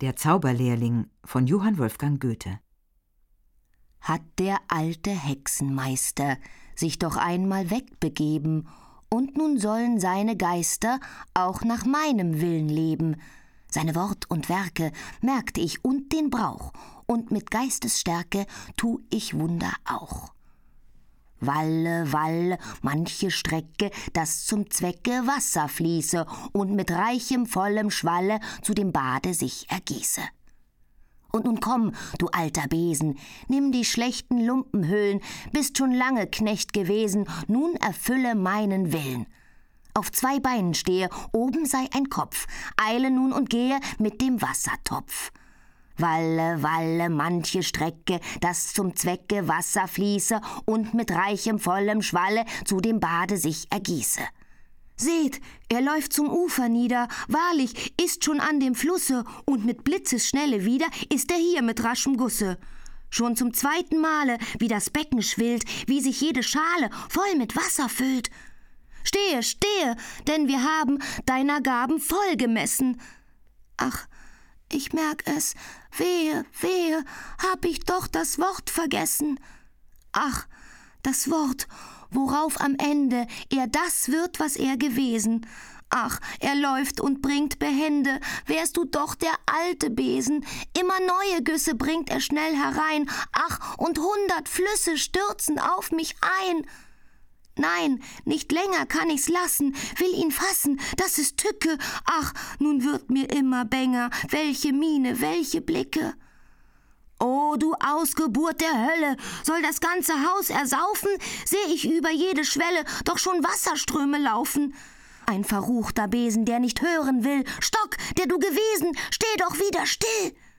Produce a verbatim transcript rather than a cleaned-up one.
Der Zauberlehrling von Johann Wolfgang Goethe. Hat der alte Hexenmeister sich doch einmal wegbegeben, und nun sollen seine Geister auch nach meinem Willen leben. Seine Wort und Werke merkt ich und den Brauch, und mit Geistesstärke tu ich Wunder auch. Walle, walle, manche Strecke, dass zum Zwecke Wasser fließe und mit reichem, vollem Schwalle zu dem Bade sich ergieße. Und nun komm, du alter Besen, nimm die schlechten Lumpenhüllen, bist schon lange Knecht gewesen, nun erfülle meinen Willen. Auf zwei Beinen stehe, oben sei ein Kopf, eile nun und gehe mit dem Wassertopf. Walle, walle, manche Strecke, dass zum Zwecke Wasser fließe und mit reichem, vollem Schwalle zu dem Bade sich ergieße. Seht, er läuft zum Ufer nieder, wahrlich, ist schon an dem Flusse, und mit Blitzesschnelle wieder ist er hier mit raschem Gusse. Schon zum zweiten Male, wie das Becken schwillt, wie sich jede Schale voll mit Wasser füllt. Stehe, stehe, denn wir haben deiner Gaben voll gemessen. Ach, ich merk es, wehe, wehe, hab ich doch das Wort vergessen. Ach, das Wort, worauf am Ende er das wird, was er gewesen. Ach, er läuft und bringt behende, wärst du doch der alte Besen. Immer neue Güsse bringt er schnell herein. Ach, und hundert Flüsse stürzen auf mich ein. Nein, nicht länger kann ich's lassen, will ihn fassen, das ist Tücke. Ach, nun wird mir immer bänger, welche Miene, welche Blicke. O, du Ausgeburt der Hölle, soll das ganze Haus ersaufen? Seh ich über jede Schwelle doch schon Wasserströme laufen. Ein verruchter Besen, der nicht hören will. Stock, der du gewesen, steh doch wieder still.